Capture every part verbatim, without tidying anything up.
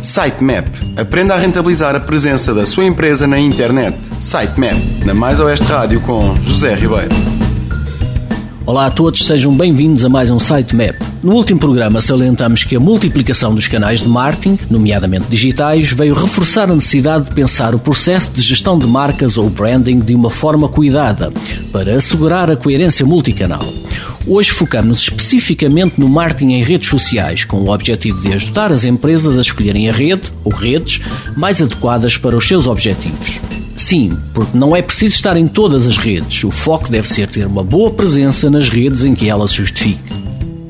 Sitemap. Aprenda a rentabilizar a presença da sua empresa na internet. Sitemap, na Mais Oeste Rádio com José Ribeiro. Olá a todos, sejam bem-vindos a mais um Sitemap. No último programa salientamos que a multiplicação dos canais de marketing, nomeadamente digitais, veio reforçar a necessidade de pensar o processo de gestão de marcas ou branding de uma forma cuidada, para assegurar a coerência multicanal. Hoje focamos-nos especificamente no marketing em redes sociais, com o objetivo de ajudar as empresas a escolherem a rede, ou redes, mais adequadas para os seus objetivos. Sim, porque não é preciso estar em todas as redes, o foco deve ser ter uma boa presença nas redes em que ela se justifique.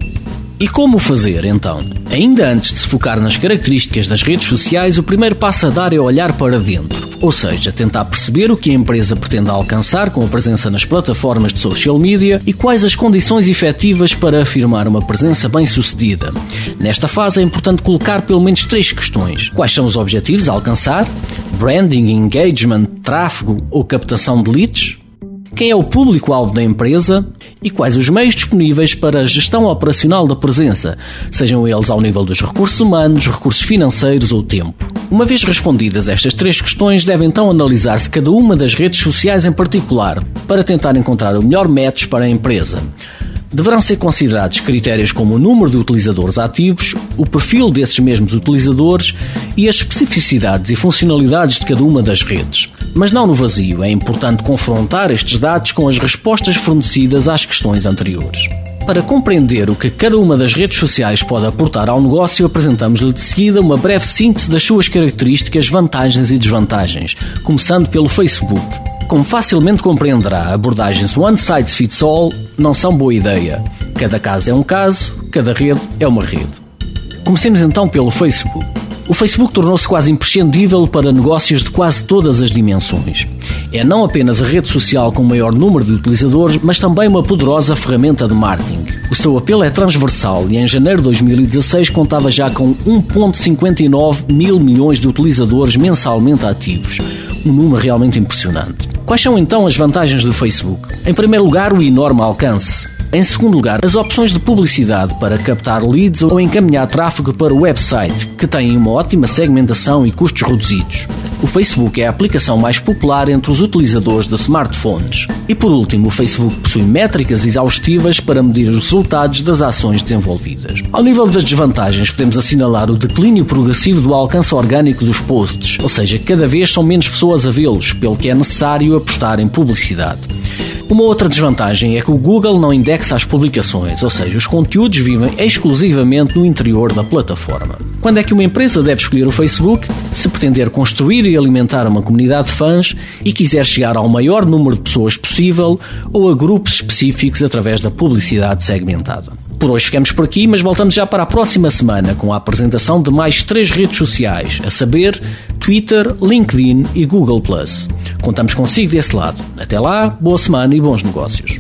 E como fazer, então? Ainda antes de se focar nas características das redes sociais, o primeiro passo a dar é olhar para dentro, ou seja, tentar perceber o que a empresa pretende alcançar com a presença nas plataformas de social media e quais as condições efetivas para afirmar uma presença bem-sucedida. Nesta fase é importante colocar pelo menos três questões. Quais são os objetivos a alcançar? Branding, engagement, tráfego ou captação de leads? Quem é o público-alvo da empresa e quais os meios disponíveis para a gestão operacional da presença, sejam eles ao nível dos recursos humanos, recursos financeiros ou tempo. Uma vez respondidas estas três questões, deve então analisar-se cada uma das redes sociais em particular, para tentar encontrar o melhor match para a empresa. Deverão ser considerados critérios como o número de utilizadores ativos, o perfil desses mesmos utilizadores e as especificidades e funcionalidades de cada uma das redes. Mas não no vazio, é importante confrontar estes dados com as respostas fornecidas às questões anteriores. Para compreender o que cada uma das redes sociais pode aportar ao negócio, apresentamos-lhe de seguida uma breve síntese das suas características, vantagens e desvantagens, começando pelo Facebook. Como facilmente compreenderá, abordagens one size fits all não são boa ideia. Cada caso é um caso, cada rede é uma rede. Comecemos então pelo Facebook. O Facebook tornou-se quase imprescindível para negócios de quase todas as dimensões. É não apenas a rede social com o maior número de utilizadores, mas também uma poderosa ferramenta de marketing. O seu apelo é transversal e em janeiro de dois mil e dezasseis contava já com um vírgula cinquenta e nove mil milhões de utilizadores mensalmente ativos. Um número realmente impressionante. Quais são então as vantagens do Facebook? Em primeiro lugar, o enorme alcance. Em segundo lugar, as opções de publicidade para captar leads ou encaminhar tráfego para o website, que têm uma ótima segmentação e custos reduzidos. O Facebook é a aplicação mais popular entre os utilizadores de smartphones. E por último, o Facebook possui métricas exaustivas para medir os resultados das ações desenvolvidas. Ao nível das desvantagens, podemos assinalar o declínio progressivo do alcance orgânico dos posts, ou seja, cada vez são menos pessoas a vê-los, pelo que é necessário apostar em publicidade. Uma outra desvantagem é que o Google não indexa as publicações, ou seja, os conteúdos vivem exclusivamente no interior da plataforma. Quando é que uma empresa deve escolher o Facebook? Se pretender construir e alimentar uma comunidade de fãs e quiser chegar ao maior número de pessoas possível ou a grupos específicos através da publicidade segmentada. Por hoje ficamos por aqui, mas voltamos já para a próxima semana com a apresentação de mais três redes sociais, a saber, Twitter, LinkedIn e Google plus. Contamos consigo desse lado. Até lá, boa semana e bons negócios.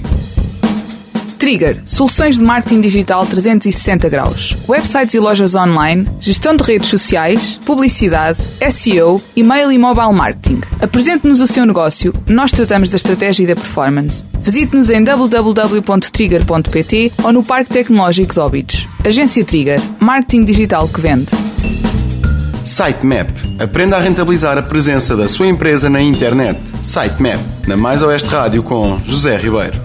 Trigger, soluções de marketing digital trezentos e sessenta graus. Websites e lojas online, gestão de redes sociais, publicidade, S E O, e-mail e mobile marketing. Apresente-nos o seu negócio, nós tratamos da estratégia e da performance. Visite-nos em w w w ponto trigger ponto p t ou no Parque Tecnológico de Óbidos. Agência Trigger, marketing digital que vende. Sitemap. Aprenda a rentabilizar a presença da sua empresa na internet. Sitemap, na Mais Oeste Rádio com José Ribeiro.